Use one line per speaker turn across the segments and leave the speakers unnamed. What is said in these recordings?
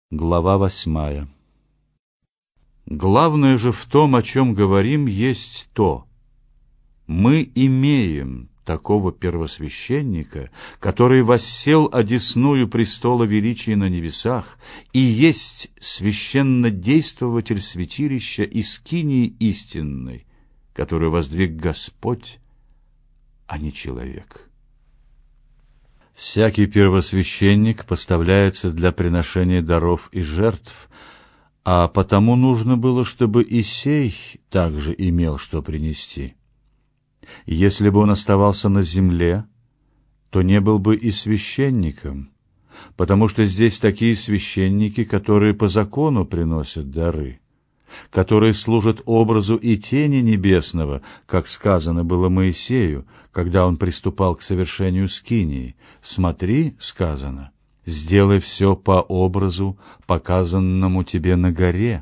Глава 8. Главное же в том, о чем говорим, есть то: мы имеем такого первосвященника, который воссел одесную престола величия на небесах и есть священнодействователь святилища и скинии истинной, которую воздвиг Господь, а не человек. Всякий первосвященник поставляется для приношения даров и жертв, а потому нужно было, чтобы и сей также имел что принести. Если бы он оставался на земле, то не был бы и священником, потому что здесь такие священники, которые по закону приносят дары, которые служат образу и тени небесного, как сказано было Моисею, когда он приступал к совершению скинии. «Смотри, — сказано, — сделай все по образу, показанному тебе на горе».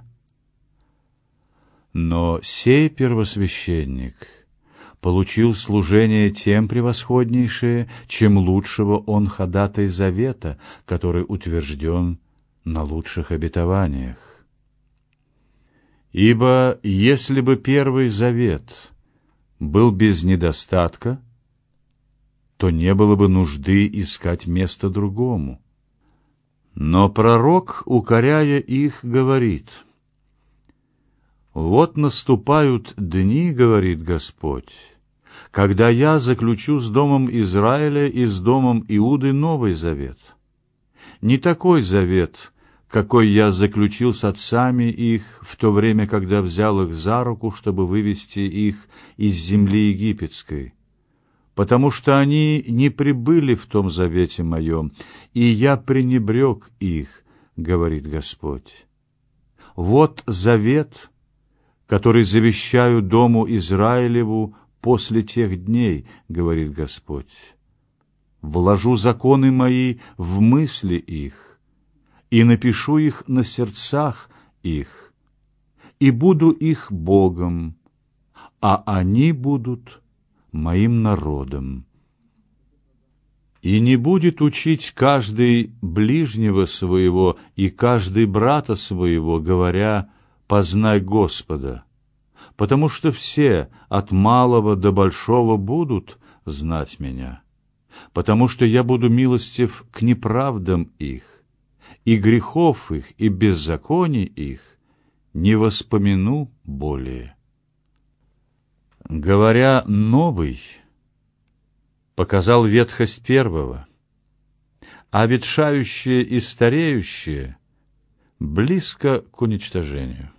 Но сей первосвященник получил служение тем превосходнейшее, чем лучшего он ходатай завета, который утвержден на лучших обетованиях. Ибо если бы первый завет был без недостатка, то не было бы нужды искать место другому. Но пророк, укоряя их, говорит: «Вот наступают дни, — говорит Господь, — когда я заключу с домом Израиля и с домом Иуды новый завет. Не такой завет, какой я заключил с отцами их в то время, когда взял их за руку, чтобы вывести их из земли египетской, потому что они не пребыли в том завете моем, и я пренебрег их, — говорит Господь. Вот завет, который завещаю дому Израилеву после тех дней, — говорит Господь. Вложу законы мои в мысли их, и напишу их на сердцах их, и буду их Богом, а они будут моим народом. И не будет учить каждый ближнего своего и каждый брата своего, говоря: познай Господа, потому что все от малого до большого будут знать меня, потому что я буду милостив к неправдам их, и грехов их, и беззаконий их не воспомяну более». Говоря «новый», показал ветхость первого, а ветшающее и стареющее близко к уничтожению.